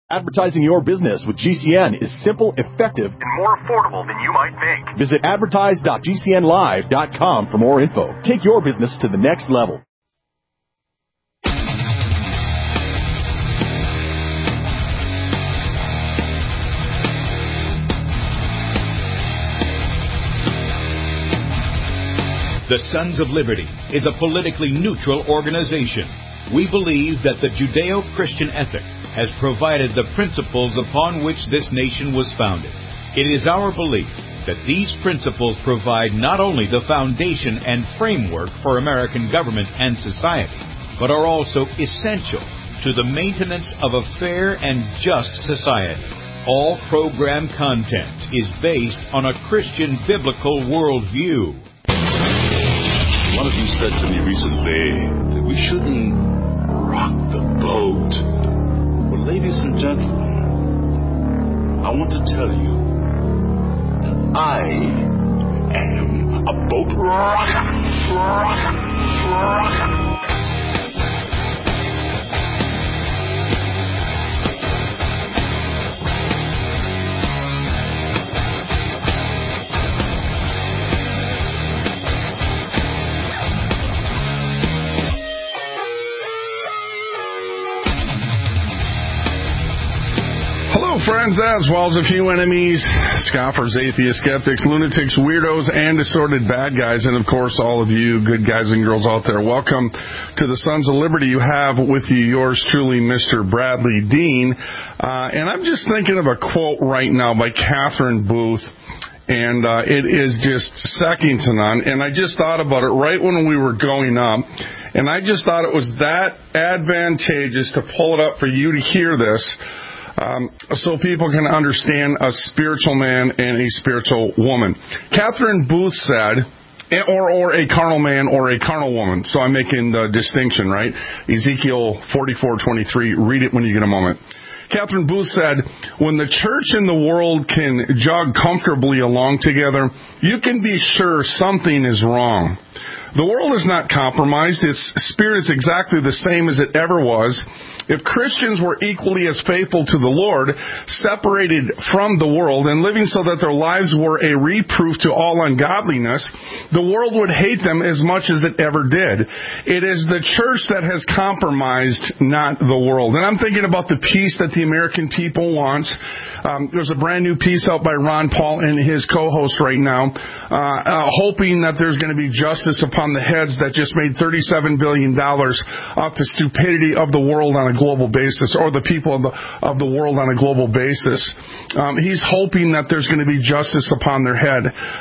Advertising your business with GCN is simple, effective, and more affordable than you might think. Visit advertise.gcnlive.com for more info. Take your business to the next level. The Sons of Liberty is a politically neutral organization. We believe that the Judeo-Christian ethic has provided the principles upon which this nation was founded. It is our belief that these principles provide not only the foundation and framework for American government and society, but are also essential to the maintenance of a fair and just society. All program content is based on a Christian biblical worldview. One of you said to me recently that we shouldn't rock the boat. Well, ladies and gentlemen, I want to tell you that I am a boat rocker. Friends, as well as a few enemies, scoffers, atheists, skeptics, lunatics, weirdos, and assorted bad guys, and of course all of you good guys and girls out there. Welcome to the Sons of Liberty. You have with you yours truly, Mr. Bradley Dean, and I'm just thinking of a quote right now by Catherine Booth, and it is just second to none, and I just thought about it right when we were going up, and I just thought it was that advantageous to pull it up for you to hear this, so people can understand a spiritual man and a spiritual woman. Catherine Booth said, or a carnal man or a carnal woman. So I'm making the distinction, right? Ezekiel 44:23. Read it when you get a moment. Catherine Booth said, when the church and the world can jog comfortably along together, you can be sure something is wrong. The world is not compromised. Its spirit is exactly the same as it ever was. If Christians were equally as faithful to the Lord, separated from the world, and living so that their lives were a reproof to all ungodliness, the world would hate them as much as it ever did. It is the church that has compromised, not the world. And I'm thinking about the peace that the American people want. There's a brand new piece out by Ron Paul and his co-host right now, hoping that there's going to be justice upon the heads that just made $37 billion off the stupidity of the world on a global basis, or the people of the world on a global basis. He's hoping that there's going to be justice upon their head.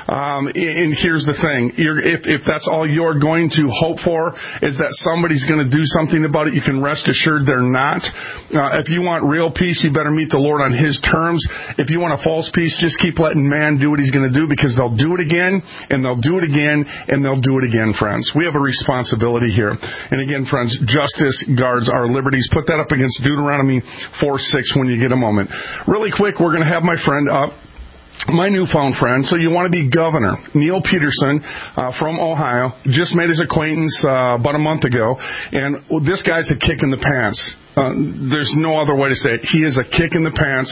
And here's the thing. If that's all you're going to hope for, is that somebody's going to do something about it, you can rest assured they're not. If you want real peace, you better meet the Lord on His terms. If you want a false peace, just keep letting man do what he's going to do, because they'll do it again, and they'll do it again, and they'll do it again, friends. We have a responsibility here. And again, friends, justice guards our liberties. Put that up against Deuteronomy 4:6 when you get a moment. Really quick, we're going to have my friend up. My newfound friend, so you want to be governor, Neil Peterson from Ohio, just made his acquaintance about a month ago, and this guy's a kick in the pants. There's no other way to say it. He is a kick in the pants.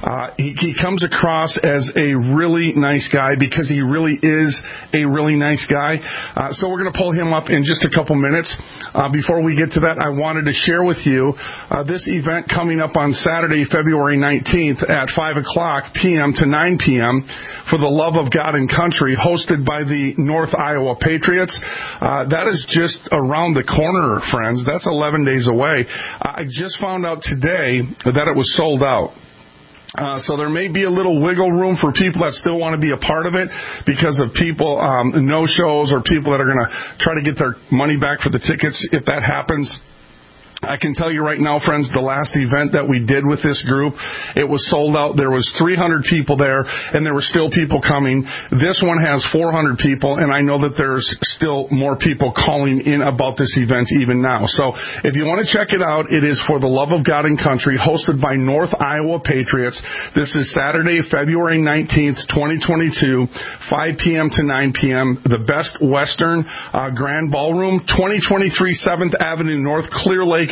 He comes across as a really nice guy because he really is a really nice guy. So we're going to pull him up in just a couple minutes. Before we get to that, I wanted to share with you this event coming up on Saturday, February 19th at 5 o'clock p.m. to 9 p.m. for the love of God and country, hosted by the North Iowa Patriots. That is just around the corner, friends. That's 11 days away. I just found out today that it was sold out. So there may be a little wiggle room for people that still want to be a part of it because of people, no-shows, or people that are going to try to get their money back for the tickets if that happens. I can tell you right now, friends, the last event that we did with this group, it was sold out. There was 300 people there, and there were still people coming. This one has 400 people, and I know that there's still more people calling in about this event even now. So if you want to check it out, it is for the love of God and country, hosted by North Iowa Patriots. This is Saturday, February 19th, 2022, 5 p.m. to 9 p.m., the Best Western Grand Ballroom, 2023 7th Avenue North, Clear Lake,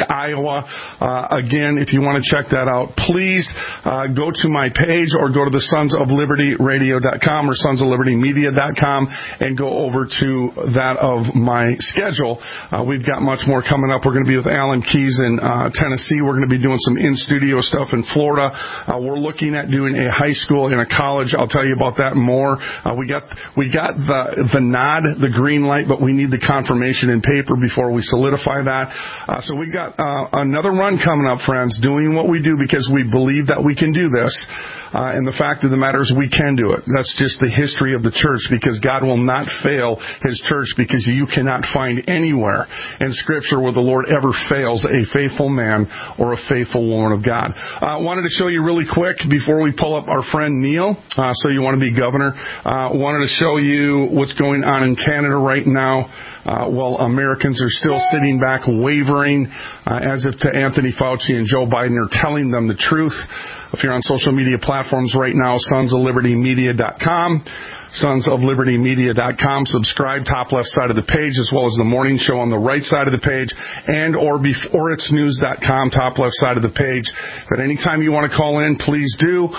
Iowa. Again, if you want to check that out, please go to my page or go to the sonsoflibertyradio.com or sonsoflibertymedia.com and go over to that of my schedule. We've got much more coming up. We're going to be with Alan Keyes in Tennessee. We're going to be doing some in-studio stuff in Florida. We're looking at doing a high school and a college. I'll tell you about that more. We got the nod, the green light, but we need the confirmation in paper before we solidify that. So we got another run coming up, friends, doing what we do because we believe that we can do this. And the fact of the matter is we can do it. That's just the history of the church, because God will not fail His church, because you cannot find anywhere in Scripture where the Lord ever fails a faithful man or a faithful woman of God. I wanted to show you really quick before we pull up our friend Neil. So you want to be governor. Wanted to show you what's going on in Canada right now. While Americans are still sitting back wavering as if to Anthony Fauci and Joe Biden are telling them the truth. If you're on social media platforms right now, sonsoflibertymedia.com. sonsoflibertymedia.com. Subscribe, top left side of the page, as well as the morning show on the right side of the page, and or beforeitsnews.com, top left side of the page. But anytime you want to call in, please do.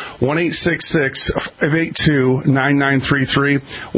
1-866-582-9933.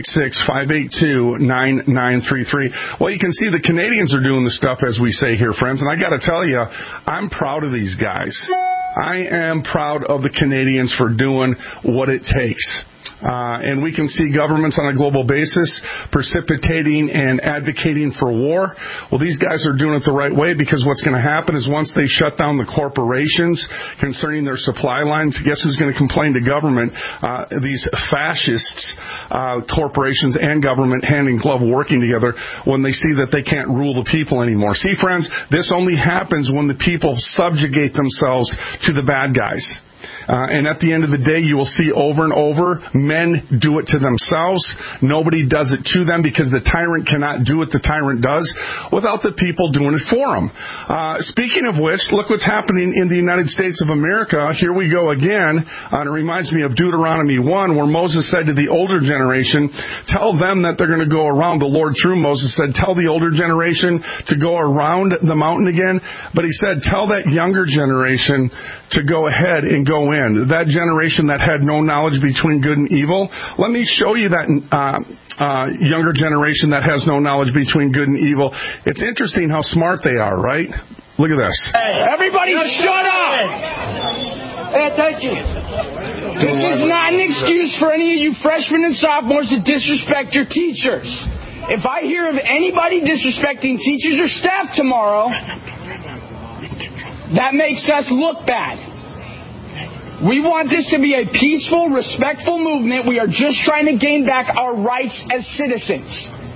1-866-582-9933. Well, you can see the Canadians are doing the stuff, as we say here, friends, and I got to tell you, I'm proud of these guys. I am proud of the Canadians for doing what it takes. And we can see governments on a global basis precipitating and advocating for war. Well, these guys are doing it the right way, because what's going to happen is once they shut down the corporations concerning their supply lines, guess who's going to complain to government? These fascists, corporations and government hand in glove working together when they see that they can't rule the people anymore. See, friends, this only happens when the people subjugate themselves to the bad guys. And at the end of the day, you will see over and over, men do it to themselves. Nobody does it to them, because the tyrant cannot do what the tyrant does without the people doing it for him. Speaking of which, look what's happening in the United States of America. Here we go again. It reminds me of Deuteronomy 1, where Moses said to the older generation, tell them that they're going to go around. The Lord through Moses said, tell the older generation to go around the mountain again. But He said, tell that younger generation to go ahead and go in. That generation that had no knowledge between good and evil. Let me show you that younger generation that has no knowledge between good and evil. It's interesting how smart they are, right? Look at this. Hey, everybody shut up! Pay attention. This is not an excuse for any of you freshmen and sophomores to disrespect your teachers. If I hear of anybody disrespecting teachers or staff tomorrow, that makes us look bad. We want this to be a peaceful, respectful movement. We are just trying to gain back our rights as citizens.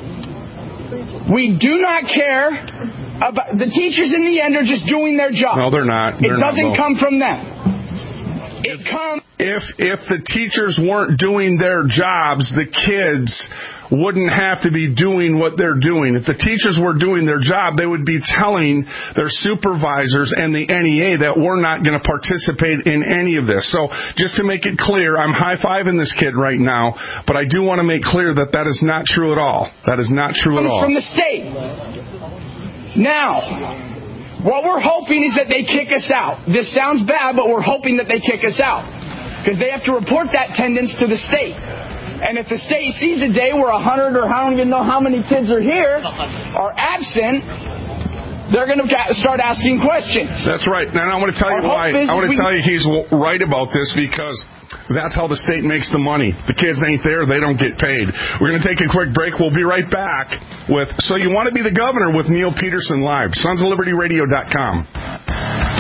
We do not care about the teachers. In the end, are just doing their job. No, they're not. It doesn't come from them. It comes. If the teachers weren't doing their jobs, the kids wouldn't have to be doing what they're doing. If the teachers were doing their job, they would be telling their supervisors and the NEA that we're not going to participate in any of this. So just to make it clear, I'm high-fiving this kid right now, but I do want to make clear that that is not true at all. That is not true at all. From the state. Now, what we're hoping is that they kick us out. This sounds bad, but we're hoping that they kick us out, because they have to report that attendance to the state. And if the state sees a day where 100 or I don't even know how many kids are here are absent, they're going to start asking questions. That's right. And I want to tell you why. I want to tell you he's right about this, because that's how the state makes the money. The kids ain't there, they don't get paid. We're going to take a quick break. We'll be right back with So You Want to Be the Governor with Neil Peterson live. sonsoflibertyradio.com.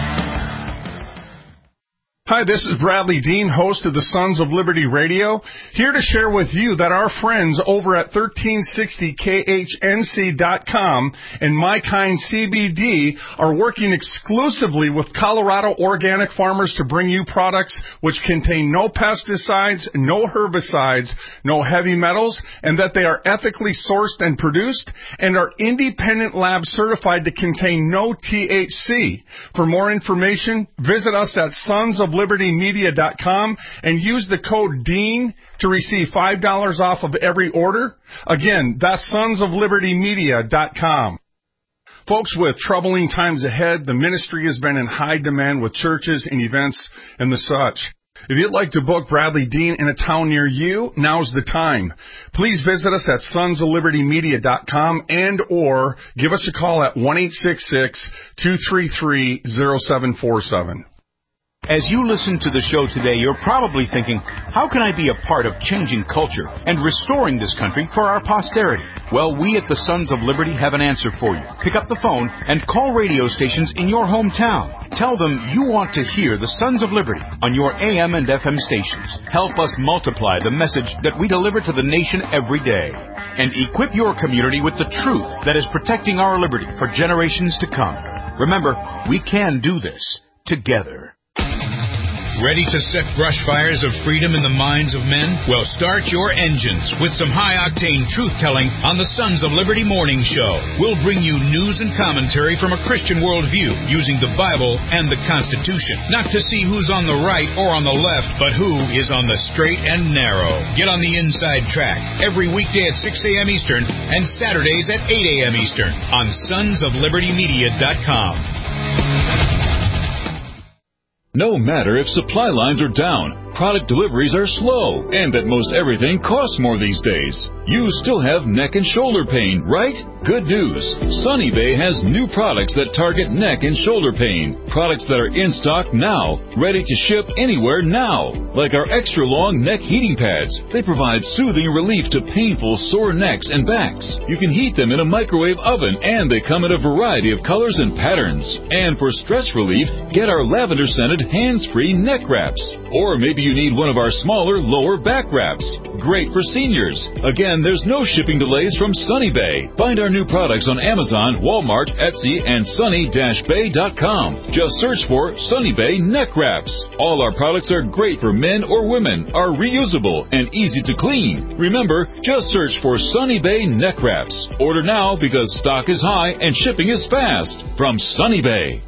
Hi, this is Bradley Dean, host of the Sons of Liberty Radio, here to share with you that our friends over at 1360khnc.com and My Kind CBD are working exclusively with Colorado organic farmers to bring you products which contain no pesticides, no herbicides, no heavy metals, and that they are ethically sourced and produced and are independent lab certified to contain no THC. For more information, visit us at sonsoflibertymedia.com and use the code DEAN to receive $5 off of every order. Again, that's sonsoflibertymedia.com. Folks, with troubling times ahead, the ministry has been in high demand with churches and events and the such. If you'd like to book Bradley Dean in a town near you, now's the time. Please visit us at sonsoflibertymedia.com and or give us a call at 1-866-233-0747. As you listen to the show today, you're probably thinking, how can I be a part of changing culture and restoring this country for our posterity? Well, we at the Sons of Liberty have an answer for you. Pick up the phone and call radio stations in your hometown. Tell them you want to hear the Sons of Liberty on your AM and FM stations. Help us multiply the message that we deliver to the nation every day. And equip your community with the truth that is protecting our liberty for generations to come. Remember, we can do this together. Ready to set brush fires of freedom in the minds of men? Well, start your engines with some high-octane truth-telling on the Sons of Liberty Morning Show. We'll bring you news and commentary from a Christian worldview using the Bible and the Constitution. Not to see who's on the right or on the left, but who is on the straight and narrow. Get on the inside track every weekday at 6 a.m. Eastern and Saturdays at 8 a.m. Eastern on sonsoflibertymedia.com. No matter if supply lines are down, product deliveries are slow, and that most everything costs more these days, you still have neck and shoulder pain, right? Good news. Sunny Bay has new products that target neck and shoulder pain. Products that are in stock now, ready to ship anywhere now. Like our extra long neck heating pads. They provide soothing relief to painful sore necks and backs. You can heat them in a microwave oven, and they come in a variety of colors and patterns. And for stress relief, get our lavender-scented hands-free neck wraps. Or maybe you need one of our smaller lower back wraps. Great for seniors. Again, there's no shipping delays from Sunny Bay. Find our new products on Amazon, Walmart, Etsy, and sunny-bay.com. Just search for Sunny Bay Neck Wraps. All our products are great for men or women, are reusable, and easy to clean. Remember, just search for Sunny Bay Neck Wraps. Order now because stock is high and shipping is fast. From Sunny Bay.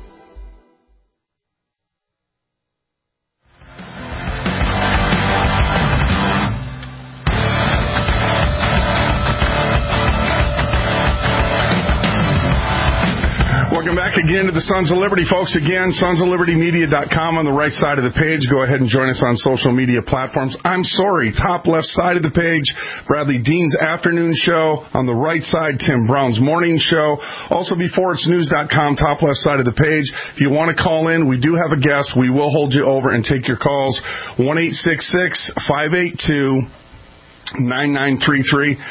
Welcome back again to the Sons of Liberty, folks. Again, sonsoflibertymedia.com on the right side of the page. Go ahead and join us on social media platforms. I'm sorry, top left side of the page, Bradley Dean's afternoon show. On the right side, Tim Brown's morning show. Also, beforeitsnews.com, top left side of the page. If you want to call in, we do have a guest. We will hold you over and take your calls. 1-866-582 9933,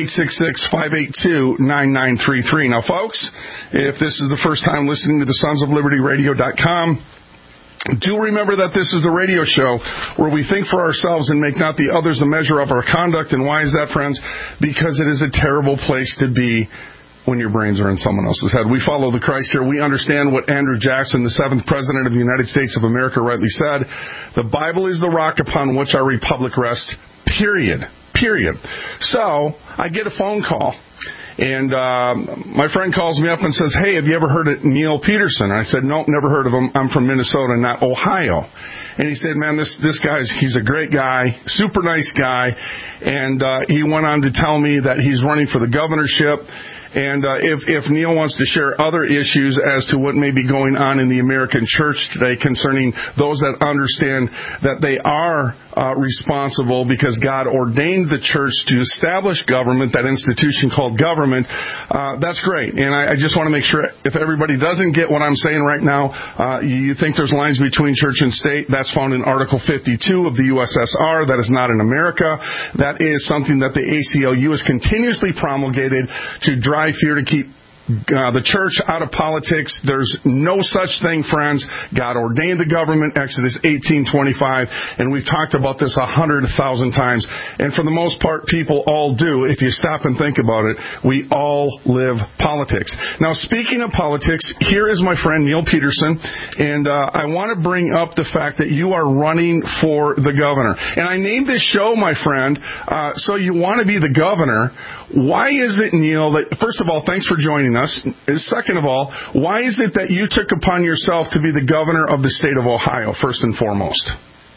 1-866-582-9933. Now, folks, if this is the first time listening to the sonsoflibertyradio.com, do remember that this is the radio show where we think for ourselves and make not the others the measure of our conduct. And why is that, friends? Because it is a terrible place to be when your brains are in someone else's head. We follow the Christ here. We understand what Andrew Jackson, the 7th President of the United States of America, rightly said. The Bible is the rock upon which our republic rests, period. So, I get a phone call, and my friend calls me up and says, hey, have you ever heard of Neil Peterson? And I said, nope, never heard of him. I'm from Minnesota, not Ohio. And he said, man, this guy's, he's a great guy, super nice guy. And he went on to tell me that he's running for the governorship. And if Neil wants to share other issues as to what may be going on in the American church today concerning those that understand that they are responsible because God ordained the church to establish government, that institution called government, that's great. And I just want to make sure if everybody doesn't get what I'm saying right now, you think there's lines between church and state, that's found in Article 52 of the USSR. That is not in America. That is something that the ACLU has continuously promulgated to drive fear, to keep the church out of politics. There's no such thing, friends. God ordained the government, Exodus 18:25, and we've talked about this 100,000 times. And for the most part, people all do. If you stop and think about it, we all live politics. Now, speaking of politics, here is my friend Neil Peterson, and I want to bring up the fact that you are running for the governor. And I named this show, my friend, so you want to be the governor. Why is it, Neil, that, first of all, thanks for joining us. Second of all, why is it that you took upon yourself to be the governor of the state of Ohio, first and foremost?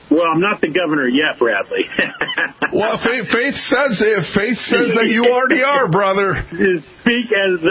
Well, I'm not the governor yet, Bradley. Well, faith says that you already are, brother. Speak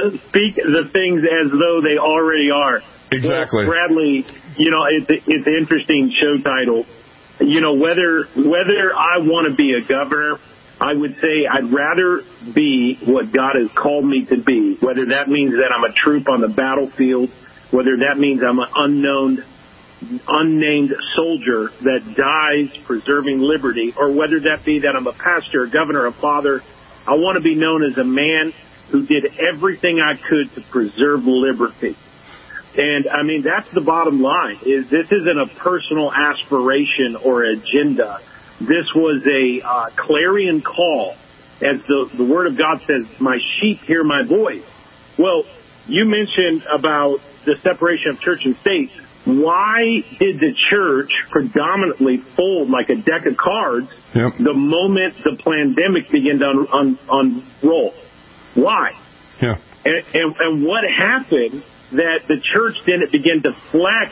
the things as though they already are. Exactly. Well, Bradley, it's an interesting show title. Whether I want to be a governor, I would say I'd rather be what God has called me to be, whether that means that I'm a troop on the battlefield, whether that means I'm an unnamed soldier that dies preserving liberty, or whether that be that I'm a pastor, a governor, a father. I want to be known as a man who did everything I could to preserve liberty. And, that's the bottom line, is this isn't a personal aspiration or agenda. This was a clarion call. As the Word of God says, my sheep hear my voice. Well, you mentioned about the separation of church and state. Why did the church predominantly fold like a deck of cards the moment the pandemic began to unroll? Why? Yeah. And what happened that the church didn't begin to flex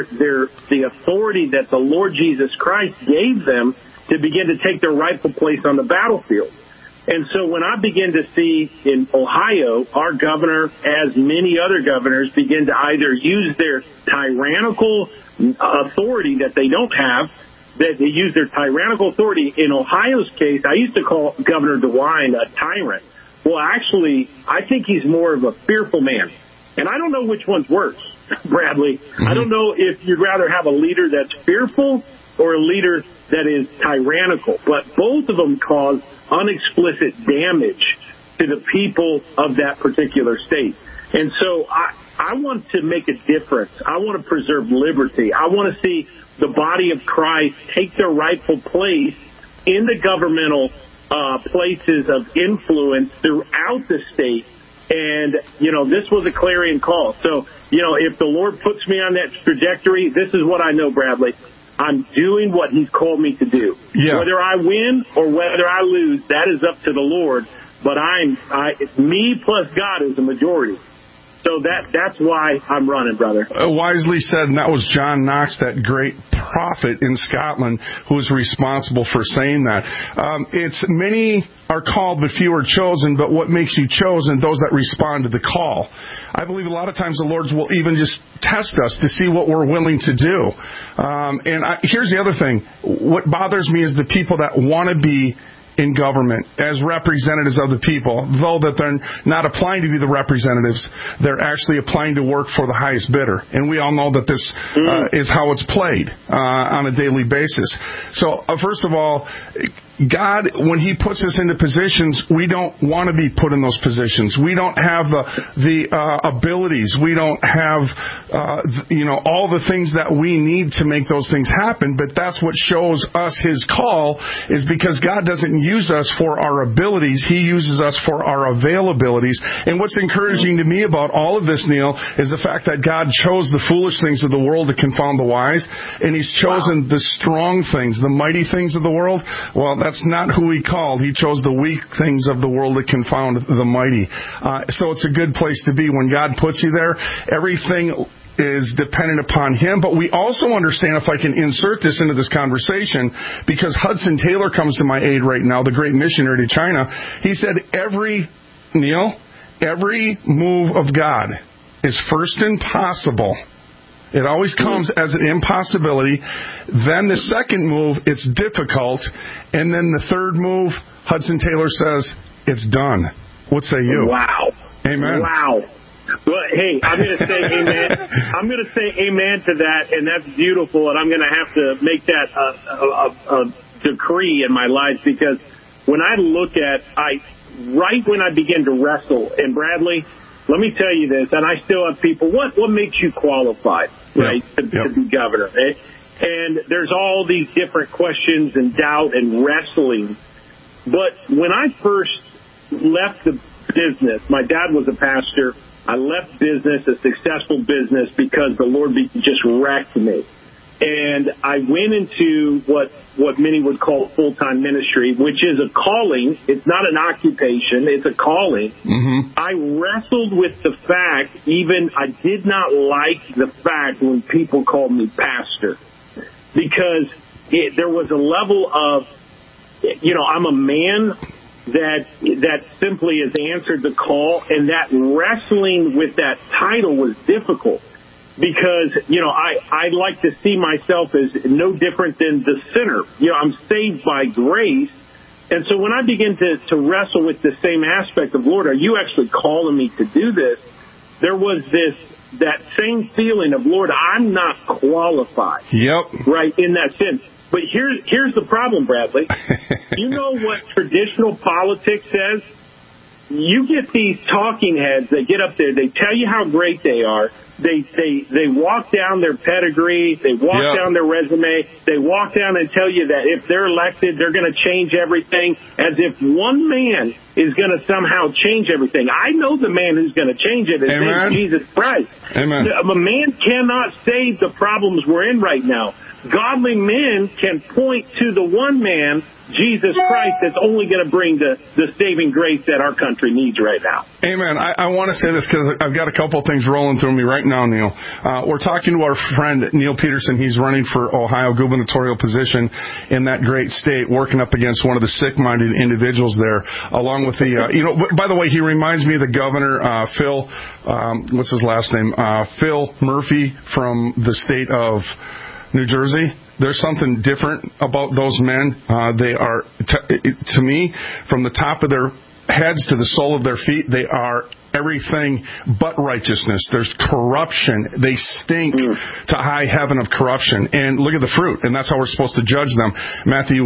the authority that the Lord Jesus Christ gave them to begin to take their rightful place on the battlefield? And so when I begin to see in Ohio, our governor, as many other governors, begin to either use their tyrannical authority that they don't have, that they use their tyrannical authority. In Ohio's case, I used to call Governor DeWine a tyrant. Well, actually, I think he's more of a fearful man. And I don't know which one's worse, Bradley. Mm-hmm. I don't know if you'd rather have a leader that's fearful or a leader that is tyrannical. But both of them cause unexplicit damage to the people of that particular state. And so I want to make a difference. I want to preserve liberty. I want to see the body of Christ take their rightful place in the governmental places of influence throughout the state. And, this was a clarion call. So, if the Lord puts me on that trajectory, this is what I know, Bradley. I'm doing what he's called me to do. Yeah. Whether I win or whether I lose, that is up to the Lord. But me plus God is the majority. So that's why I'm running, brother. Wisely said, and that was John Knox, that great prophet in Scotland, who was responsible for saying that. It's many are called, but few are chosen, but what makes you chosen? Those that respond to the call. I believe a lot of times the Lord will even just test us to see what we're willing to do. Here's the other thing. What bothers me is the people that want to be in government as representatives of the people, though that they're not applying to be the representatives, they're actually applying to work for the highest bidder. And we all know that this is how it's played on a daily basis. So, first of all, God, when He puts us into positions, we don't want to be put in those positions. We don't have the abilities. We don't have, all the things that we need to make those things happen. But that's what shows us His call, is because God doesn't use us for our abilities. He uses us for our availabilities. And what's encouraging to me about all of this, Neil, is the fact that God chose the foolish things of the world to confound the wise. And He's chosen the strong things, the mighty things of the world. Well, that's not who He called. He chose the weak things of the world to confound the mighty. So it's a good place to be when God puts you there. Everything is dependent upon Him, but we also understand, if I can insert this into this conversation, because Hudson Taylor comes to my aid right now, the great missionary to China. He said every move of God is first impossible. It always comes as an impossibility. Then the second move, it's difficult. And then the third move, Hudson Taylor says, it's done. What say you? Wow. Amen. Wow. Well, hey, I'm going to say amen. I'm going to say amen to that, and that's beautiful, and I'm going to have to make that a decree in my life, because when I look at, right when I begin to wrestle, and Bradley, let me tell you this, and I still have people, what makes you qualified, right, to be governor? Right? And there's all these different questions and doubt and wrestling. But when I first left the business, my dad was a pastor. I left business, a successful business, because the Lord just wrecked me. And I went into what many would call full-time ministry, which is a calling. It's not an occupation. It's a calling. Mm-hmm. I wrestled with the fact, I did not like the fact when people called me pastor. Because there was a level of, I'm a man that simply has answered the call, and that wrestling with that title was difficult because, I like to see myself as no different than the sinner. I'm saved by grace. And so when I begin to wrestle with the same aspect of, Lord, are you actually calling me to do this? There was that same feeling of, Lord, I'm not qualified. Yep. Right, in that sense. But here's the problem, Bradley. You know what traditional politics says? You get these talking heads that get up there, they tell you how great they are. They walk down their pedigree, they walk down their resume, they walk down and tell you that if they're elected, they're going to change everything, as if one man is going to somehow change everything. I know the man who's going to change it. His name is Jesus Christ. Amen. A man cannot save the problems we're in right now. Godly men can point to the one man, Jesus Christ, that's only going to bring the saving grace that our country needs right now. Amen. I want to say this because I've got a couple of things rolling through me right now, Neil. We're talking to our friend Neil Peterson. He's running for Ohio gubernatorial position in that great state, working up against one of the sick-minded individuals there, along with the, by the way, he reminds me of the governor, Phil, what's his last name? Phil Murphy from the state of New Jersey. There's something different about those men. They are, to me, from the top of their heads to the sole of their feet, they are everything but righteousness. There's corruption. They stink to high heaven of corruption. And look at the fruit. And that's how we're supposed to judge them. Matthew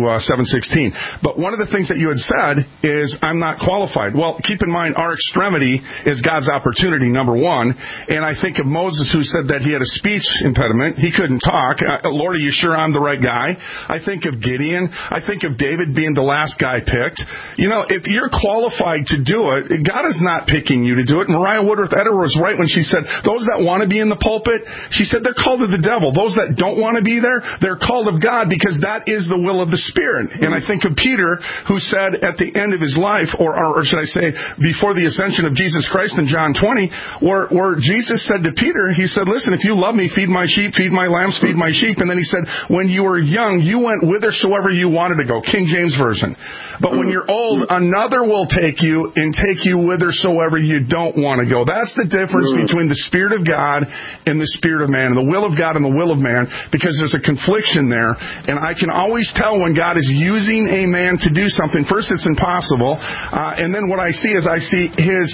7:16. But one of the things that you had said is, I'm not qualified. Well, keep in mind, our extremity is God's opportunity, number one. And I think of Moses, who said that he had a speech impediment. He couldn't talk. Lord, are you sure I'm the right guy? I think of Gideon. I think of David being the last guy picked. If you're qualified to do it, God is not picking you to do it. Mariah Woodworth Eder was right when she said, those that want to be in the pulpit, she said they're called of the devil. Those that don't want to be there, they're called of God, because that is the will of the Spirit. And I think of Peter, who said at the end of his life, or should I say, before the ascension of Jesus Christ in John 20, where Jesus said to Peter, he said, listen, if you love me, feed my sheep, feed my lambs, feed my sheep. And then he said, when you were young, you went whithersoever you wanted to go. King James Version. But when you're old, another will take you and take you whithersoever you don't want to go. That's the difference between the Spirit of God and the Spirit of man, and the will of God and the will of man, because there's a confliction there. And I can always tell when God is using a man to do something. First, it's impossible. And then what I see is his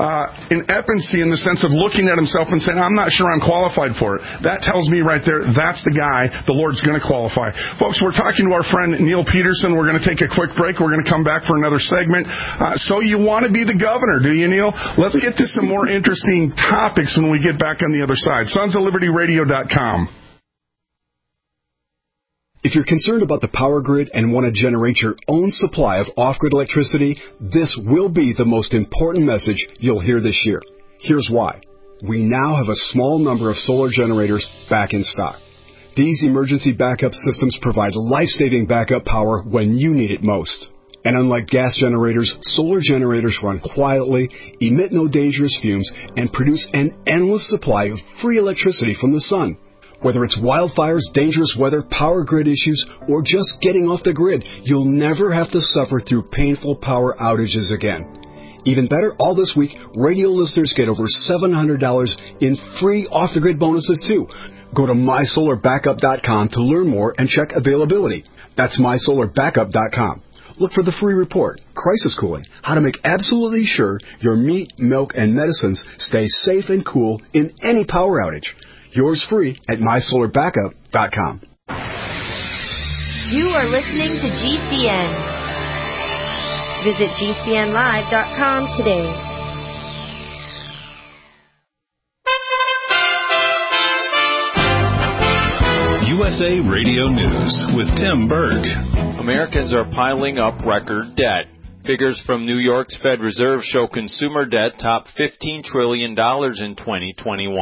ineptness in the sense of looking at himself and saying, I'm not sure I'm qualified for it. That tells me right there, that's the guy the Lord's going to qualify. Folks, we're talking to our friend Neil Peterson. We're going to take a quick break. We're going to come back for another segment. So you want to be the governor, do you, Neil? Let's get to some more interesting topics when we get back on the other side. SonsOfLibertyRadio.com. If you're concerned about the power grid and want to generate your own supply of off-grid electricity, this will be the most important message you'll hear this year. Here's why. We now have a small number of solar generators back in stock. These emergency backup systems provide life-saving backup power when you need it most. And unlike gas generators, solar generators run quietly, emit no dangerous fumes, and produce an endless supply of free electricity from the sun. Whether it's wildfires, dangerous weather, power grid issues, or just getting off the grid, you'll never have to suffer through painful power outages again. Even better, all this week, radio listeners get over $700 in free off-the-grid bonuses too. Go to MySolarBackup.com to learn more and check availability. That's MySolarBackup.com. Look for the free report, Crisis Cooling, how to make absolutely sure your meat, milk, and medicines stay safe and cool in any power outage. Yours free at MySolarBackup.com. You are listening to GCN. Visit GCNlive.com today. USA Radio News with Tim Berg. Americans are piling up record debt. Figures from New York's Fed Reserve show consumer debt topped $15 trillion in 2021,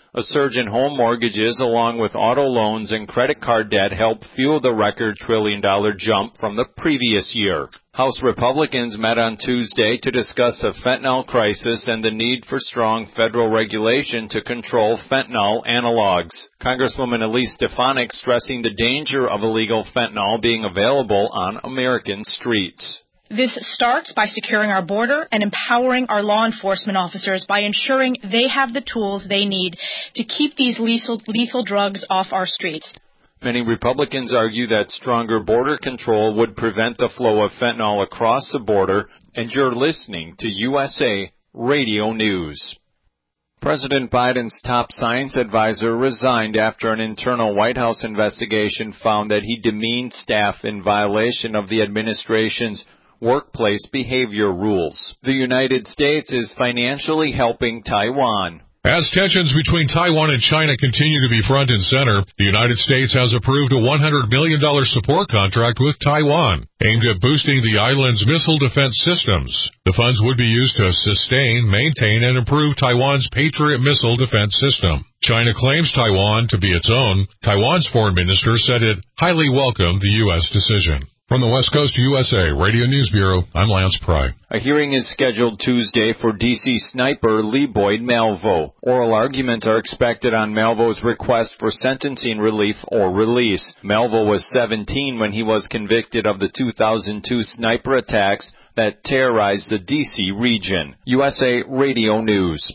A surge in home mortgages along with auto loans and credit card debt helped fuel the record trillion-dollar jump from the previous year. House Republicans met on Tuesday to discuss the fentanyl crisis and the need for strong federal regulation to control fentanyl analogs. Congresswoman Elise Stefanik stressing the danger of illegal fentanyl being available on American streets. This starts by securing our border and empowering our law enforcement officers by ensuring they have the tools they need to keep these lethal drugs off our streets. Many Republicans argue that stronger border control would prevent the flow of fentanyl across the border, and you're listening to USA Radio News. President Biden's top science advisor resigned after an internal White House investigation found that he demeaned staff in violation of the administration's workplace behavior rules. The United States is financially helping Taiwan. As tensions between Taiwan and China continue to be front and center, the United States has approved a $100 million support contract with Taiwan, aimed at boosting the island's missile defense systems. The funds would be used to sustain, maintain, and improve Taiwan's Patriot missile defense system. China claims Taiwan to be its own. Taiwan's foreign minister said it highly welcomed the U.S. decision. From the West Coast USA Radio News Bureau, I'm Lance Pry. A hearing is scheduled Tuesday for D.C. sniper Lee Boyd Malvo. Oral arguments are expected on Malvo's request for sentencing relief or release. Malvo was 17 when he was convicted of the 2002 sniper attacks that terrorized the D.C. region. USA Radio News.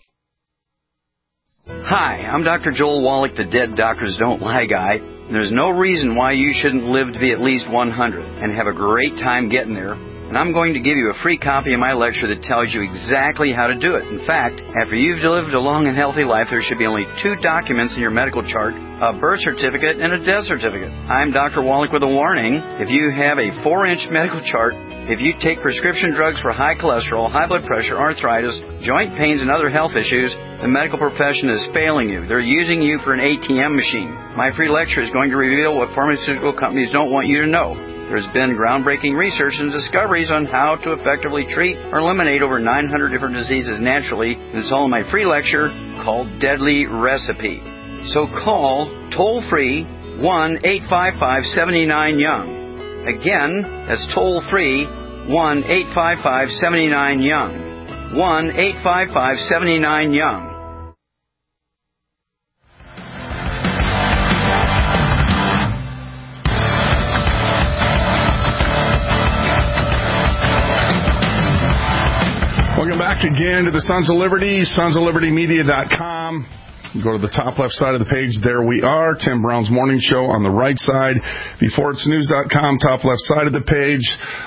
Hi, I'm Dr. Joel Wallach, the Dead Doctors Don't Lie guy. There's no reason why you shouldn't live to be at least 100 and have a great time getting there. And I'm going to give you a free copy of my lecture that tells you exactly how to do it. In fact, after you've lived a long and healthy life, there should be only 2 documents in your medical chart, a birth certificate and a death certificate. I'm Dr. Wallach with a warning. If you have a 4-inch medical chart, if you take prescription drugs for high cholesterol, high blood pressure, arthritis, joint pains, and other health issues, the medical profession is failing you. They're using you for an ATM machine. My free lecture is going to reveal what pharmaceutical companies don't want you to know. There's been groundbreaking research and discoveries on how to effectively treat or eliminate over 900 different diseases naturally, and it's all in my free lecture called Deadly Recipe. So call toll-free 1-855-79-YOUNG. Again, that's toll-free 1-855-79-YOUNG. 1-855-79-YOUNG. Welcome back again to the Sons of Liberty, sonsoflibertymedia.com. Go to the top left side of the page. There we are. Tim Brown's Morning Show on the right side. BeforeIt'sNews.com, top left side of the page.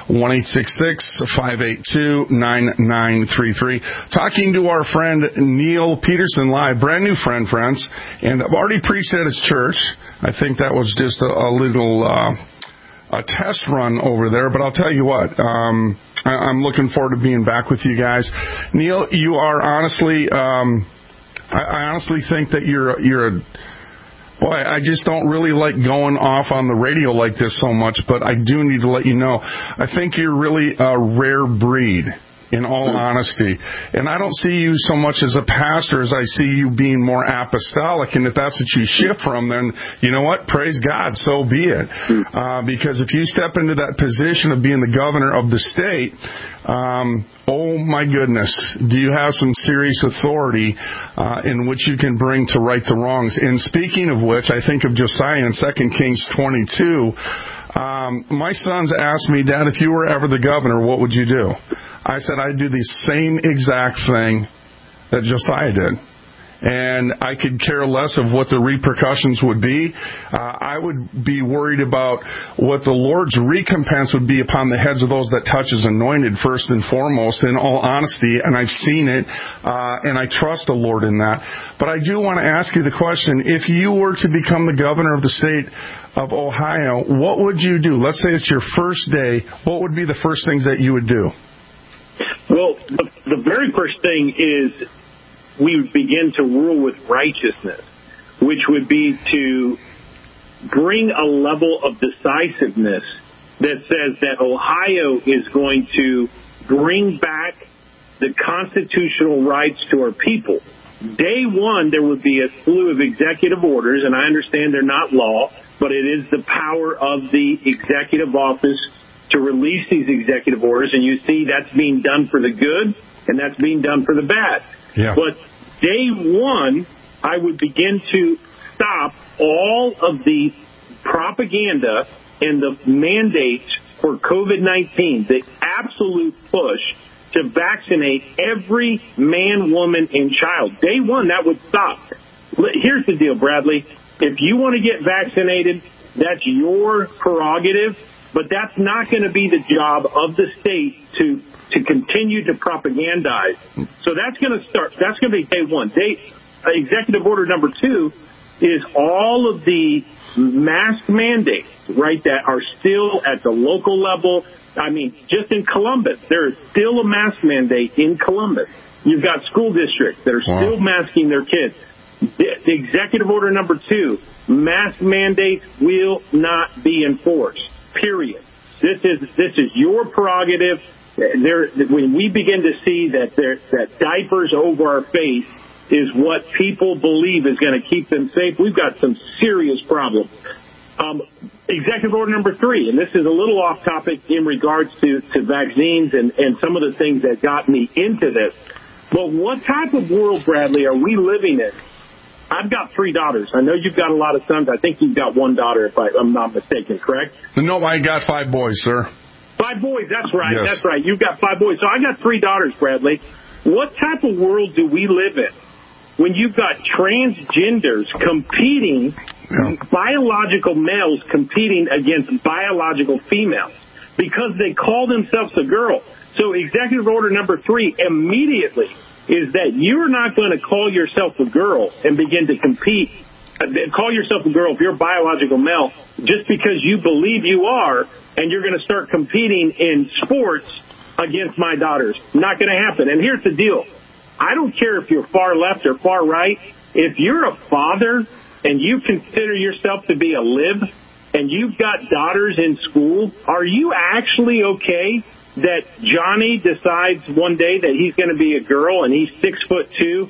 1-866-582-9933. Talking to our friend Neil Peterson live. Brand new friends. And I've already preached at his church. I think that was just a little a test run over there. But I'll tell you what. I'm looking forward to being back with you guys. Neil, you are honestly... I honestly think that you're a boy. I just don't really like going off on the radio like this so much, but I do need to let you know. I think you're really a rare breed, in all honesty. And I don't see you so much as a pastor as I see you being more apostolic. And if that's what you shift from, then you know what? Praise God, so be it. Because if you step into that position of being the governor of the state, oh my goodness, do you have some serious authority in which you can bring to right the wrongs. And speaking of which, I think of Josiah in 2 Kings 22. My sons asked me, Dad, if you were ever the governor, what would you do? I said I'd do the same exact thing that Josiah did. And I could care less of what the repercussions would be. I would be worried about what the Lord's recompense would be upon the heads of those that touch His anointed, first and foremost, in all honesty. And I've seen it, and I trust the Lord in that. But I do want to ask you the question, if you were to become the governor of the state of Ohio, what would you do? Let's say it's your first day. What would be the first things that you would do? Well, the very first thing is we would begin to rule with righteousness, which would be to bring a level of decisiveness that says that Ohio is going to bring back the constitutional rights to our people. day one, there would be a slew of executive orders, and I understand they're not law, but it is the power of the executive office to release these executive orders, and you see that's being done for the good, and that's being done for the bad. Yeah. But day one, I would begin to stop all of the propaganda and the mandates for COVID-19, the absolute push to vaccinate every man, woman, and child. Day one, that would stop. Here's the deal, Bradley. If you want to get vaccinated, that's your prerogative, but that's not going to be the job of the state to continue to propagandize. So that's going to start. That's going to be day one. Executive order number 2 is all of the mask mandates, right, that are still at the local level. I mean, just in Columbus, there is still a mask mandate in Columbus. You've got school districts that are still masking their kids. The executive order number 2, mask mandates will not be enforced, period. This is your prerogative. When we begin to see that diapers over our face is what people believe is going to keep them safe, we've got some serious problems. Executive order number 3, and this is a little off topic in regards to vaccines and some of the things that got me into this. But what type of world, Bradley, are we living in? I've got 3 daughters. I know you've got a lot of sons. I think you've got 1 daughter, if I'm not mistaken, correct? No, I got 5 boys, sir. 5 boys, that's right. Yes. That's right. You've got 5 boys. So I got 3 daughters, Bradley. What type of world do we live in when you've got transgenders competing, biological males competing against biological females because they call themselves a girl? So executive order number 3 immediately is that you're not going to call yourself a girl and begin to compete. Call yourself a girl if you're a biological male just because you believe you are, and you're going to start competing in sports against my daughters. Not going to happen. And here's the deal. I don't care if you're far left or far right. If you're a father and you consider yourself to be a lib and you've got daughters in school, are you actually okay that Johnny decides one day that he's going to be a girl and he's 6'2",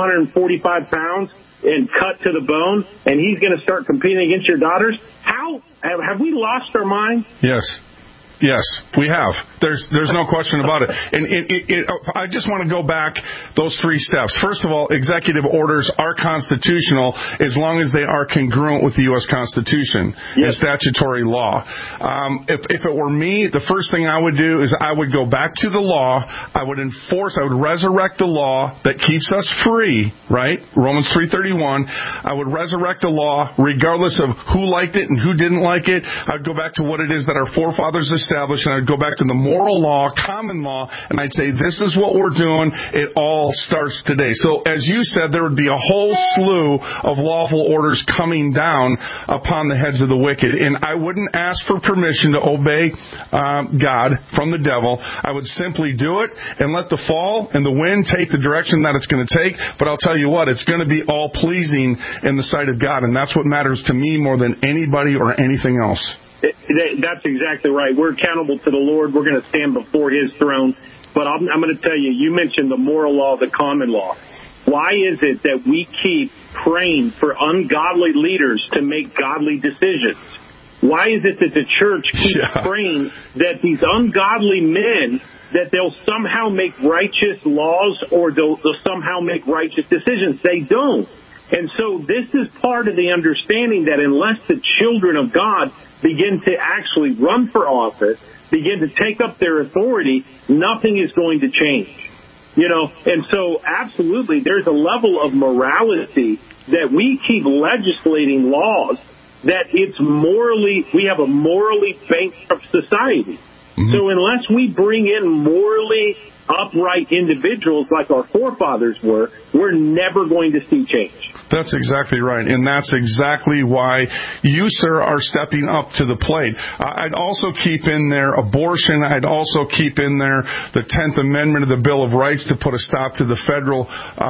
245 pounds and cut to the bone, and he's going to start competing against your daughters? How have we lost our mind? Yes, we have. There's no question about it. And I just want to go back those 3 steps. First of all, executive orders are constitutional as long as they are congruent with the U.S. Constitution and statutory law. If it were me, the first thing I would do is I would go back to the law. I would resurrect the law that keeps us free, right? Romans 3:31. I would resurrect the law regardless of who liked it and who didn't like it. I would go back to what it is that our forefathers established, and I'd go back to the moral law, common law, and I'd say, this is what we're doing. It all starts today. So as you said, there would be a whole slew of lawful orders coming down upon the heads of the wicked, and I wouldn't ask for permission to obey God from the devil. I would simply do it and let the fall and the wind take the direction that it's going to take, but I'll tell you what, it's going to be all pleasing in the sight of God, and that's what matters to me more than anybody or anything else. That's exactly right. We're accountable to the Lord. We're going to stand before His throne. But I'm going to tell you, you mentioned the moral law, the common law. Why is it that we keep praying for ungodly leaders to make godly decisions? Why is it that the church keeps praying that these ungodly men, that they'll somehow make righteous laws or they'll somehow make righteous decisions? They don't. And so this is part of the understanding that unless the children of God begin to actually run for office, begin to take up their authority, nothing is going to change. You know, and so absolutely there's a level of morality that we keep legislating laws that we have a morally bankrupt society. Mm-hmm. So unless we bring in morally upright individuals like our forefathers were, we're never going to see change. That's exactly right, and that's exactly why you, sir, are stepping up to the plate. I'd also keep in there abortion. I'd also keep in there the 10th Amendment of the Bill of Rights to put a stop to the federal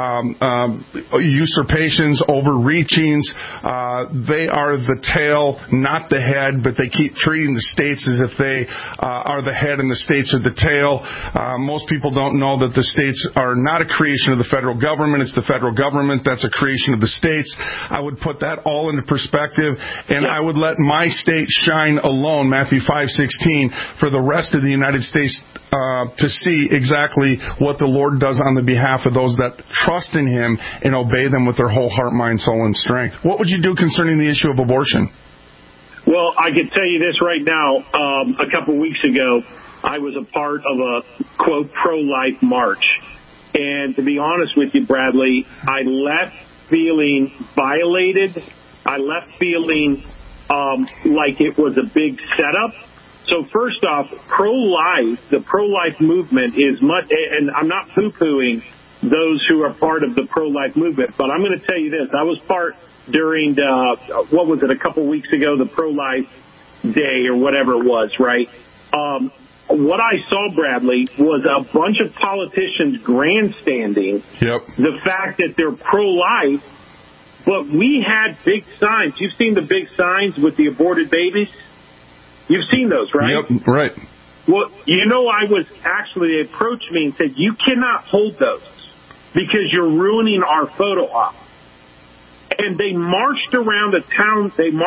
usurpations, overreachings. They are the tail, not the head, but they keep treating the states as if they are the head and the states are the tail. Most people people don't know that the states are not a creation of the federal government. It's the federal government that's a creation of the states. I would put that all into perspective, and I would let my state shine alone, Matthew 5:16, for the rest of the United States to see exactly what the Lord does on the behalf of those that trust in Him and obey them with their whole heart, mind, soul, and strength. What would you do concerning the issue of abortion? Well, I can tell you this right now. A couple weeks ago, I was a part of a, quote, pro-life march. And to be honest with you, Bradley, I left feeling violated. I left feeling like it was a big setup. So first off, the pro-life movement is much, and I'm not poo-pooing those who are part of the pro-life movement, but I'm going to tell you this. I was part during, what was it, a couple weeks ago, the pro-life day or whatever it was, right? What I saw, Bradley, was a bunch of politicians grandstanding the fact that they're pro-life, but we had big signs. You've seen the big signs with the aborted babies? You've seen those, right? Yep, right. Well, they approached me and said, you cannot hold those because you're ruining our photo op. And they marched around a town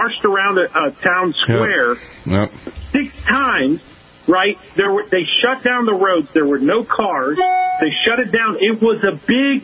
square 6 times, right? They shut down the roads. There were no cars. They shut it down. It was a big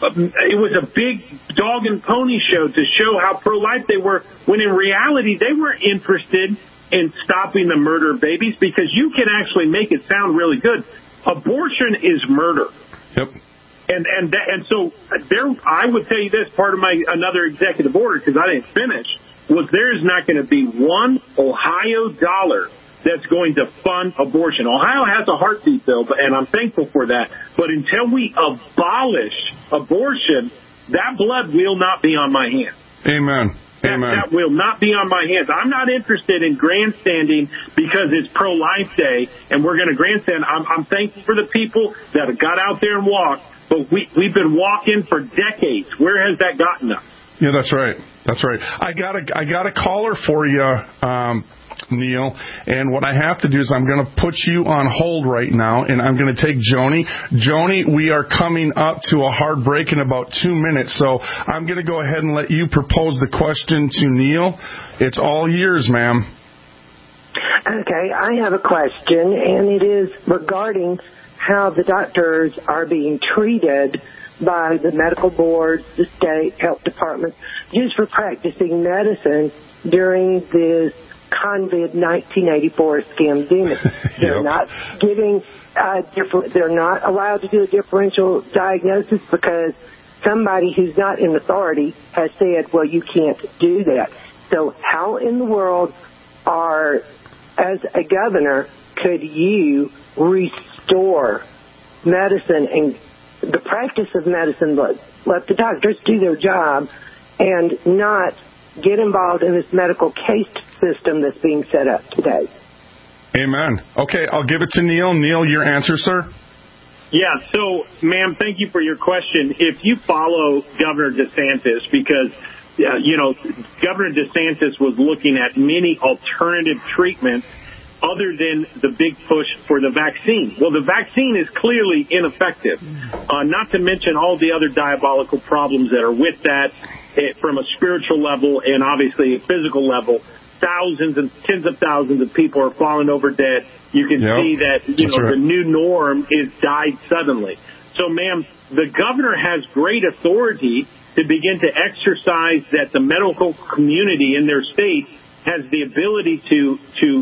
dog and pony show to show how pro-life they were, when in reality they weren't interested in stopping the murder of babies, because you can actually make it sound really good. Abortion is murder. Yep. And so I would tell you this, part of another executive order, because I didn't finish, was there is not going to be one Ohio dollar that's going to fund abortion. Ohio has a heartbeat bill, and I'm thankful for that. But until we abolish abortion, that blood will not be on my hands. Amen. That will not be on my hands. I'm not interested in grandstanding because it's pro-life day and we're going to grandstand. I'm thankful for the people that have got out there and walked, but we've been walking for decades. Where has that gotten us? Yeah, that's right. That's right. I got a caller for you, Neil, and what I have to do is I'm going to put you on hold right now, and I'm going to take Joni. Joni, we are coming up to a hard break in about 2 minutes, so I'm going to go ahead and let you propose the question to Neil. It's all yours, ma'am. Okay, I have a question, and it is regarding how the doctors are being treated by the medical boards, the state health departments, just for practicing medicine during this COVID-1984 scandemic. They're not giving they're not allowed to do a differential diagnosis because somebody who's not in authority has said, well, you can't do that. So how in the world as a governor, could you restore medicine and the practice of medicine, let the doctors do their job and not get involved in this medical caste system that's being set up today? Amen. Okay, I'll give it to Neil. Neil, your answer, sir? Yeah, so, ma'am, thank you for your question. If you follow Governor DeSantis, because, Governor DeSantis was looking at many alternative treatments other than the big push for the vaccine. Well, the vaccine is clearly ineffective, not to mention all the other diabolical problems that are with that from a spiritual level and obviously a physical level. Thousands and tens of thousands of people are falling over dead. You can see that, the new norm is died suddenly. So, ma'am, the governor has great authority to begin to exercise that the medical community in their state has the ability to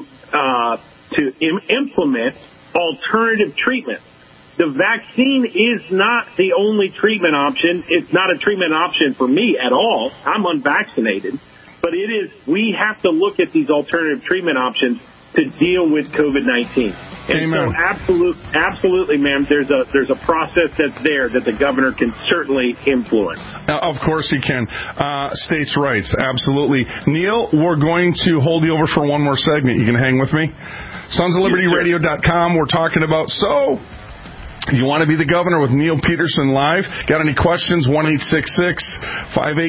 implement alternative treatment. The vaccine is not the only treatment option. It's not a treatment option for me at all. I'm unvaccinated. But it is, we have to look at these alternative treatment options to deal with COVID-19. And Amen. So absolutely, ma'am, there's a process that's there that the governor can certainly influence. Of course he can. States' rights, absolutely. Neil, we're going to hold you over for one more segment. You can hang with me? SonsOfLibertyRadio.com. We're talking about, you want to be the governor with Neil Peterson live? Got any questions?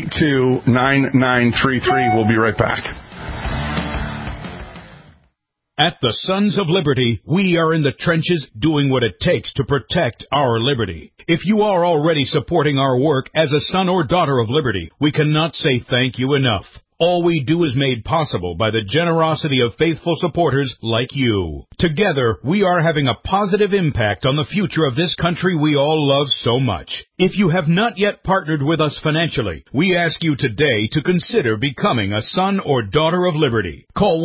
1-866-582-9933. We'll be right back. At the Sons of Liberty, we are in the trenches doing what it takes to protect our liberty. If you are already supporting our work as a son or daughter of liberty, we cannot say thank you enough. All we do is made possible by the generosity of faithful supporters like you. Together, we are having a positive impact on the future of this country we all love so much. If you have not yet partnered with us financially, we ask you today to consider becoming a son or daughter of liberty. Call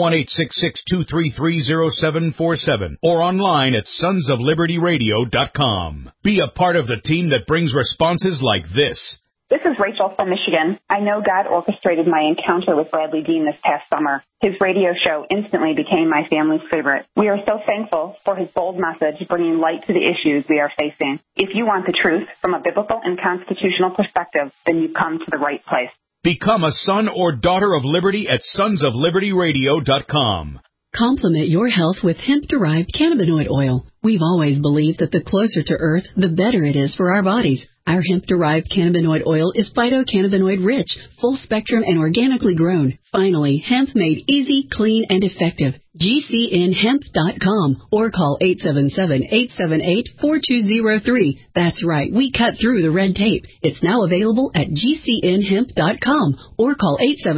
1-866-233-0747 or online at sonsoflibertyradio.com. Be a part of the team that brings responses like this. This is Rachel from Michigan. I know God orchestrated my encounter with Bradley Dean this past summer. His radio show instantly became my family's favorite. We are so thankful for his bold message bringing light to the issues we are facing. If you want the truth from a biblical and constitutional perspective, then you've come to the right place. Become a son or daughter of liberty at sonsoflibertyradio.com. Complement your health with hemp-derived cannabinoid oil. We've always believed that the closer to Earth, the better it is for our bodies. Our hemp-derived cannabinoid oil is phytocannabinoid-rich, full-spectrum, and organically grown. Finally, hemp made easy, clean, and effective. GCNhemp.com or call 877-878-4203. That's right, we cut through the red tape. It's now available at GCNhemp.com or call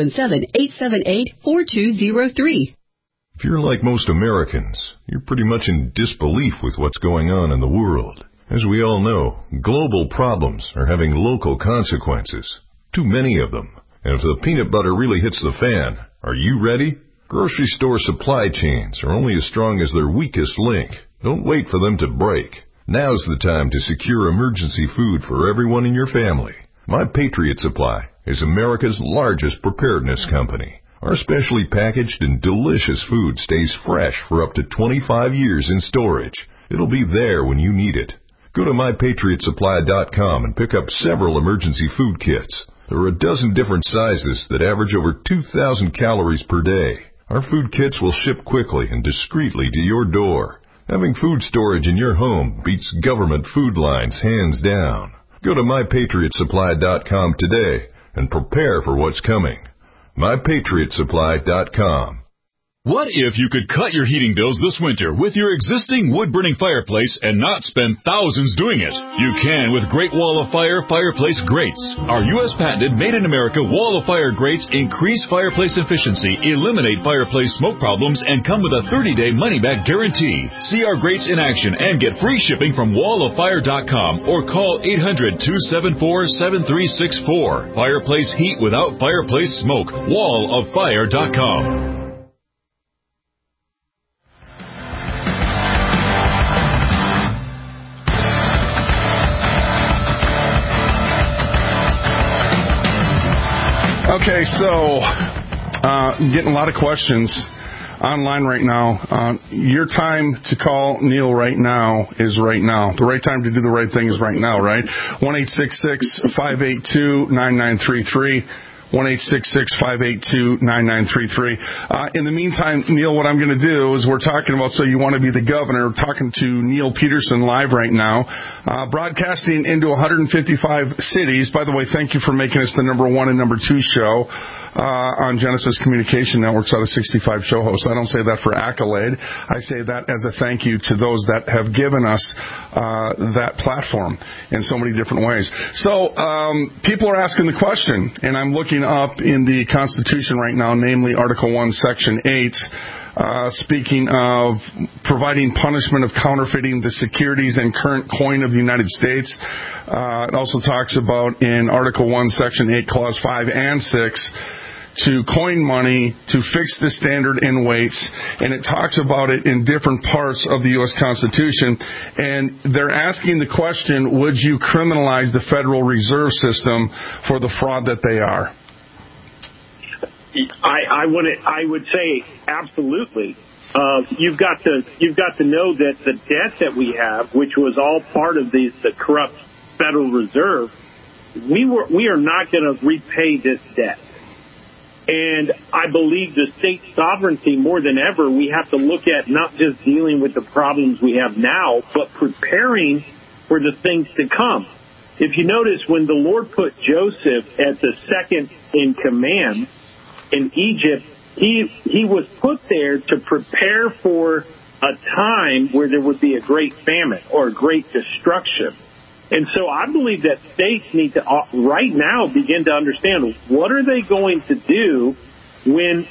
877-878-4203. If you're like most Americans, you're pretty much in disbelief with what's going on in the world. As we all know, global problems are having local consequences. Too many of them. And if the peanut butter really hits the fan, are you ready? Grocery store supply chains are only as strong as their weakest link. Don't wait for them to break. Now's the time to secure emergency food for everyone in your family. My Patriot Supply is America's largest preparedness company. Our specially packaged and delicious food stays fresh for up to 25 years in storage. It'll be there when you need it. Go to MyPatriotSupply.com and pick up several emergency food kits. There are a dozen different sizes that average over 2,000 calories per day. Our food kits will ship quickly and discreetly to your door. Having food storage in your home beats government food lines hands down. Go to MyPatriotSupply.com today and prepare for what's coming. MyPatriotSupply.com. What if you could cut your heating bills this winter with your existing wood-burning fireplace and not spend thousands doing it? You can with Great Wall of Fire fireplace grates. Our U.S. patented made-in-America Wall of Fire grates increase fireplace efficiency, eliminate fireplace smoke problems, and come with a 30-day money-back guarantee. See our grates in action and get free shipping from walloffire.com or call 800-274-7364. Fireplace heat without fireplace smoke. walloffire.com. Okay, so getting a lot of questions online right now. Your time to call Neil right now is right now. The right time to do the right thing is right now, right? 1-866-582-9933. 1-866-582-9933. In the meantime, Neil, what I'm going to do is we're talking about, so you want to be the governor, talking to Neil Peterson live right now, broadcasting into 155 cities. By the way, thank you for making us the number 1 and number 2 show on Genesis Communication Networks out of 65 show hosts. I don't say that for accolade. I say that as a thank you to those that have given us that platform in so many different ways. So people are asking the question, and I'm looking up in the Constitution right now, namely Article 1, Section 8, speaking of providing punishment of counterfeiting the securities and current coin of the United States. It also talks about in Article 1, Section 8, Clause 5 and 6, to coin money, to fix the standard in weights, and it talks about it in different parts of the U.S. Constitution. And they're asking the question, would you criminalize the Federal Reserve System for the fraud that they are? I would say absolutely. You've got to know that the debt that we have, which was all part of the corrupt Federal Reserve, we are not going to repay this debt. And I believe the state sovereignty, more than ever, we have to look at not just dealing with the problems we have now, but preparing for the things to come. If you notice, when the Lord put Joseph as the second in command in Egypt, he was put there to prepare for a time where there would be a great famine or a great destruction. And so I believe that states need to right now begin to understand what are they going to do when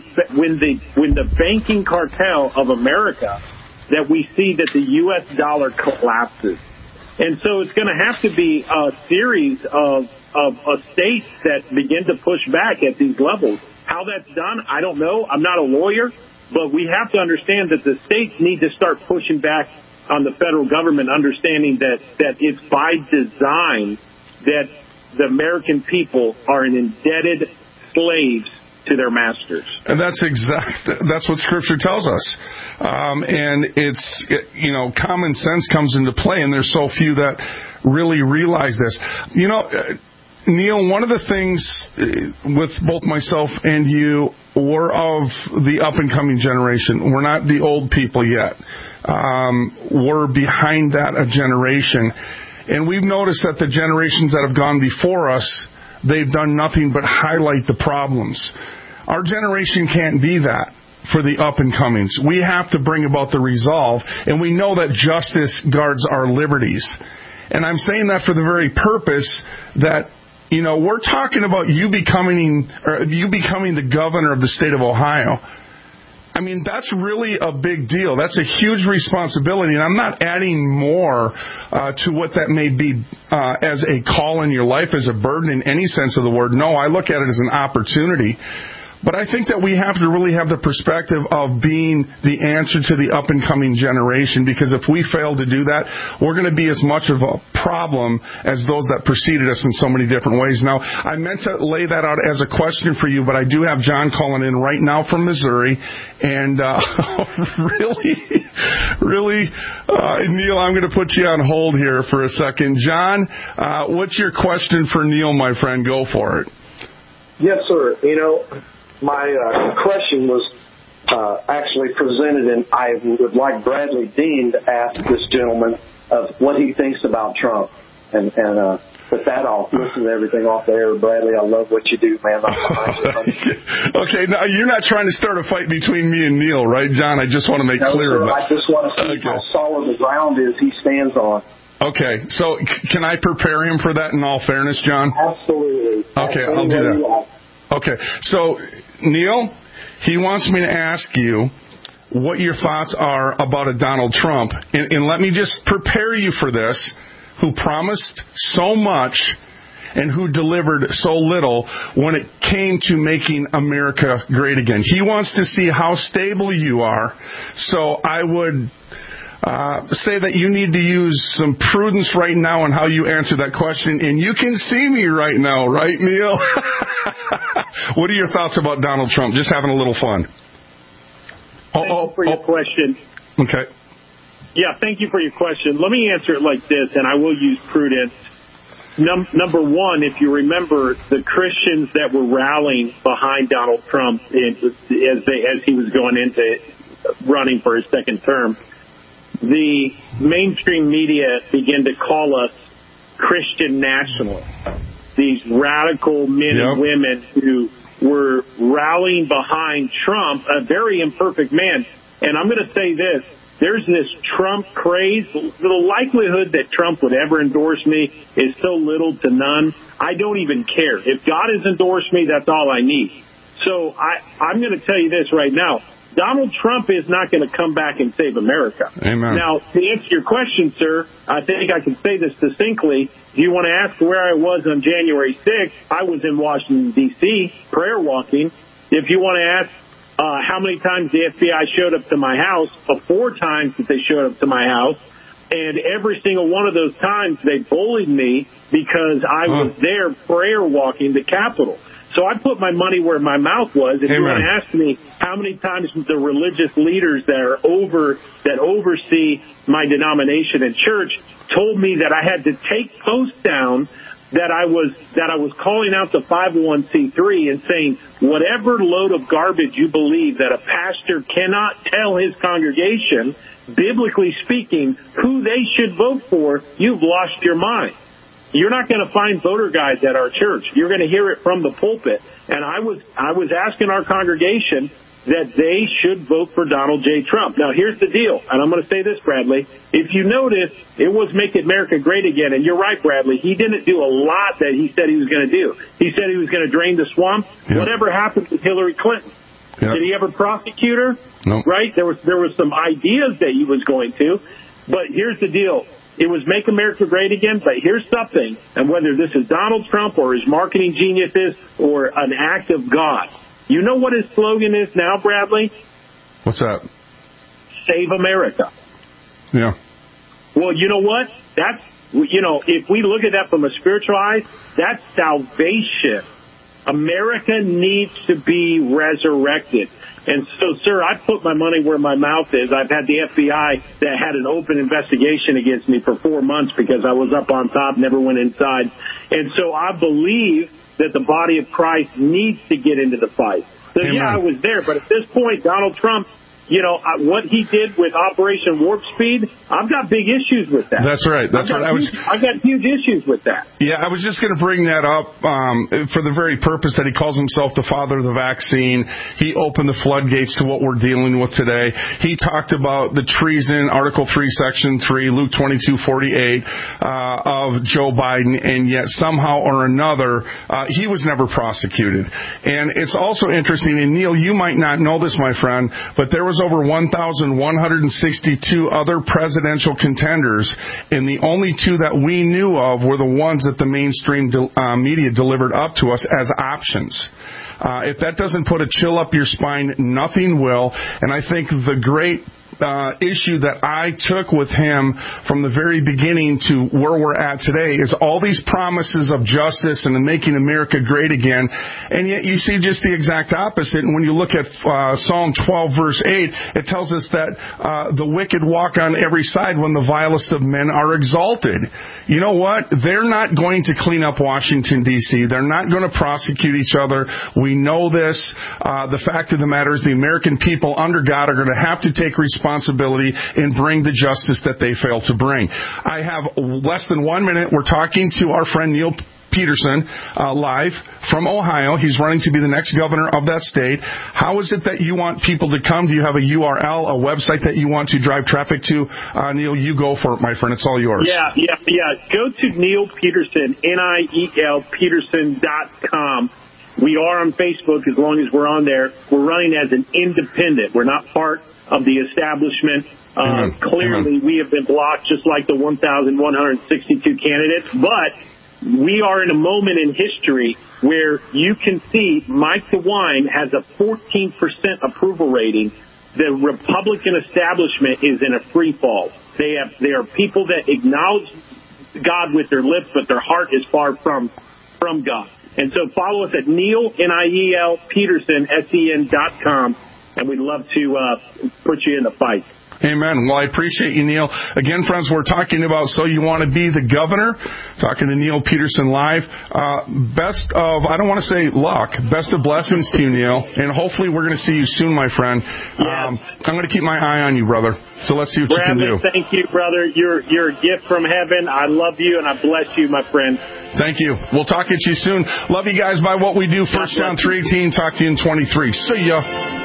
the banking cartel of America, that we see that the U.S. dollar collapses. And so it's going to have to be a series of states that begin to push back at these levels. How that's done, I don't know. I'm not a lawyer, but we have to understand that the states need to start pushing back on the federal government, understanding that it's by design that the American people are indebted slaves to their masters. And that's what Scripture tells us. And it's, common sense comes into play, and there's so few that really realize this. Neil, one of the things with both myself and you, we're of the up-and-coming generation. We're not the old people yet. We're behind that a generation. And we've noticed that the generations that have gone before us, they've done nothing but highlight the problems. Our generation can't be that for the up-and-comings. We have to bring about the resolve, and we know that justice guards our liberties. And I'm saying that for the very purpose that, we're talking about you becoming the governor of the state of Ohio. I mean, that's really a big deal. That's a huge responsibility, and I'm not adding more to what that may be as a call in your life, as a burden in any sense of the word. No, I look at it as an opportunity. But I think that we have to really have the perspective of being the answer to the up-and-coming generation, because if we fail to do that, we're going to be as much of a problem as those that preceded us in so many different ways. Now, I meant to lay that out as a question for you, but I do have John calling in right now from Missouri. And really, Neil, I'm going to put you on hold here for a second. John, what's your question for Neil, my friend? Go for it. Yes, sir. My question was actually presented, and I would like Bradley Dean to ask this gentleman of what he thinks about Trump. And with that, I'll listen to everything off the air. Bradley, I love what you do, man. Okay, now you're not trying to start a fight between me and Neil, right, John? I just want to make clear of that. I just want to see how solid the ground is he stands on. Okay, so can I prepare him for that in all fairness, John? Absolutely. Okay, I'll do that. Okay, so Neil, he wants me to ask you what your thoughts are about a Donald Trump. And let me just prepare you for this, who promised so much and who delivered so little when it came to making America great again. He wants to see how stable you are. So I would say that you need to use some prudence right now on how you answer that question. And you can see me right now, right, Neil? What are your thoughts about Donald Trump? Just having a little fun. Thank you for your question. Okay. Yeah, thank you for your question. Let me answer it like this, and I will use prudence. Number one, if you remember, the Christians that were rallying behind Donald Trump as he was going into running for his second term, the mainstream media began to call us Christian nationalists, these radical men and women who were rallying behind Trump, a very imperfect man. And I'm going to say this. There's this Trump craze. The likelihood that Trump would ever endorse me is so little to none. I don't even care. If God has endorsed me, that's all I need. So I'm going to tell you this right now. Donald Trump is not going to come back and save America. Amen. Now, to answer your question, sir, I think I can say this succinctly. If you want to ask where I was on January 6th, I was in Washington, D.C., prayer walking. If you want to ask how many times the FBI showed up to my house, 4 times that they showed up to my house, and every single one of those times they bullied me because I was there prayer walking the Capitol. So I put my money where my mouth was. If you want to ask me how many times the religious leaders that oversee my denomination and church told me that I had to take posts down, that I was calling out the 501c3 and saying, whatever load of garbage you believe that a pastor cannot tell his congregation, biblically speaking, who they should vote for, you've lost your mind. you're not going to find voter guides at our church. You're going to hear it from the pulpit. And I was asking our congregation that they should vote for Donald J. Trump. Now, here's the deal, and I'm going to say this, Bradley. If you notice, it was Make America Great Again, and you're right, Bradley. He didn't do a lot that he said he was going to do. He said he was going to drain the swamp. Yep. Whatever happened with Hillary Clinton? Yep. Did he ever prosecute her? No. Right? There was some ideas that he was going to, but here's the deal. It was Make America Great Again, but here's something, and whether this is Donald Trump or his marketing geniuses or an act of God, you know what his slogan is now, Bradley? What's that? Save America. Yeah. Well, you know what? That's, if we look at that from a spiritual eye, that's salvation. America needs to be resurrected. And so, sir, I put my money where my mouth is. I've had the FBI that had an open investigation against me for 4 months because I was up on top, never went inside. And so I believe that the body of Christ needs to get into the fight. So, Amen. Yeah, I was there. But at this point, Donald Trump, what he did with Operation Warp Speed, I've got big issues with that. That's right. I've got huge issues with that. Yeah, I was just going to bring that up for the very purpose that he calls himself the father of the vaccine. He opened the floodgates to what we're dealing with today. He talked about the treason, Article 3, Section 3, Luke 22:48 of Joe Biden, and yet somehow or another he was never prosecuted. And it's also interesting, and Neil, you might not know this, my friend, but there was over 1,162 other presidential contenders, and the only two that we knew of were the ones that the mainstream media delivered up to us as options. If that doesn't put a chill up your spine, nothing will. And I think the great issue that I took with him from the very beginning to where we're at today is all these promises of justice and making America great again, and yet you see just the exact opposite. And when you look at Psalm 12, verse 8, it tells us that the wicked walk on every side when the vilest of men are exalted. You know what? They're not going to clean up Washington, D.C. They're not going to prosecute each other. We know this. The fact of the matter is the American people under God are going to have to take responsibility and bring the justice that they fail to bring. I have less than 1 minute. We're talking to our friend Neil Peterson live from Ohio. He's running to be the next governor of that state. How is it that you want people to come? Do you have a URL, a website that you want to drive traffic to? Neil, you go for it, my friend. It's all yours. Yeah. Go to Neil Peterson, NIEL Peterson.com. We are on Facebook as long as we're on there. We're running as an independent. We're not part of the establishment. Clearly, we have been blocked just like the 1,162 candidates. But we are in a moment in history where you can see Mike DeWine has a 14% approval rating. The Republican establishment is in a free fall. They are people that acknowledge God with their lips, but their heart is far from God. And so follow us at Neil, NIEL Peterson, SEN.com. And we'd love to put you in the fight. Amen. Well, I appreciate you, Neil. Again, friends, we're talking about So You Want to Be the Governor, talking to Neil Peterson live. Best of, I don't want to say luck, best of blessings to you, Neil. And hopefully we're going to see you soon, my friend. Yes. I'm going to keep my eye on you, brother. So let's see what Bradley, you can do. Thank you, brother. You're a gift from heaven. I love you, and I bless you, my friend. Thank you. We'll talk at you soon. Love you guys by what we do. 1 John 3:18. Talk to you in 23. See ya.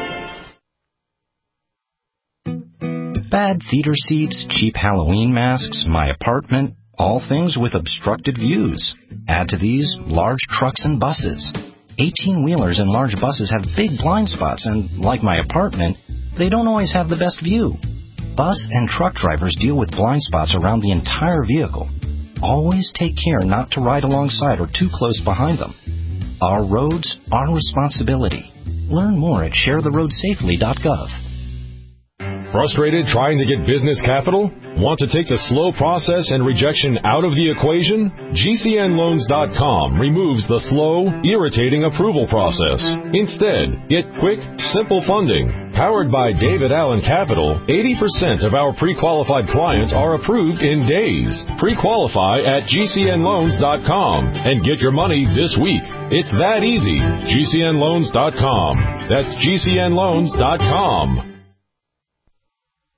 Bad theater seats, cheap Halloween masks, my apartment, all things with obstructed views. Add to these large trucks and buses. 18-wheelers and large buses have big blind spots, and like my apartment, they don't always have the best view. Bus and truck drivers deal with blind spots around the entire vehicle. Always take care not to ride alongside or too close behind them. Our roads, our responsibility. Learn more at sharetheroadsafely.gov. Frustrated trying to get business capital? Want to take the slow process and rejection out of the equation? GCNloans.com removes the slow, irritating approval process. Instead, get quick, simple funding. Powered by David Allen Capital, 80% of our pre-qualified clients are approved in days. Pre-qualify at GCNloans.com and get your money this week. It's that easy. GCNloans.com. That's GCNloans.com.